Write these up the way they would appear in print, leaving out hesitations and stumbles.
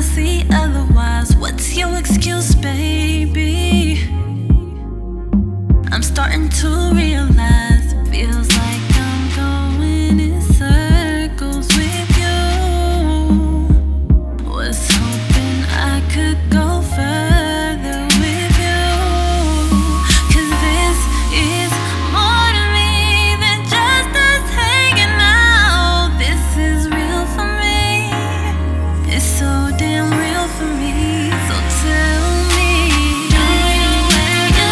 see otherwise. What's your excuse, baby? I'm starting to realize it feels like I'm going in circles with you. Was hoping I could go further with you. 'Cause this is more to me than just us hanging out. This is real for me. It's so damn real for me. So tell me, do you ever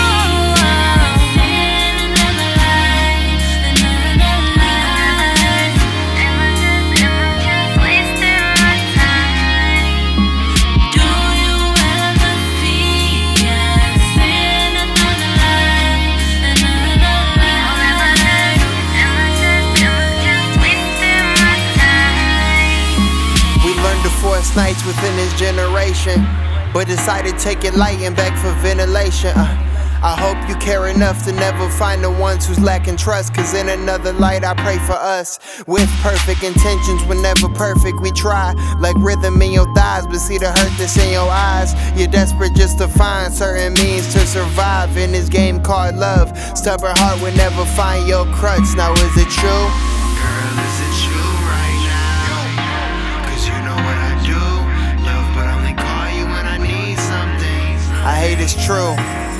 in another life, another life? Am I just wasting my time? Do you ever see us in another life, another life? Am I just wasting my time? We learned to force nights within this generation, but decided to take it light and beg for ventilation. I hope you care enough to never find the ones who's lacking trust. 'Cause in another light I pray for us. With perfect intentions, we're never perfect. We try like rhythm in your thighs, but see the hurt that's in your eyes. You're desperate just to find certain means to survive in this game called love. Stubborn heart will never find your crutch. Now is it true? Girl, is it you right now? 'Cause you know what I do. Love, but only call you when I need something. I hate it's true.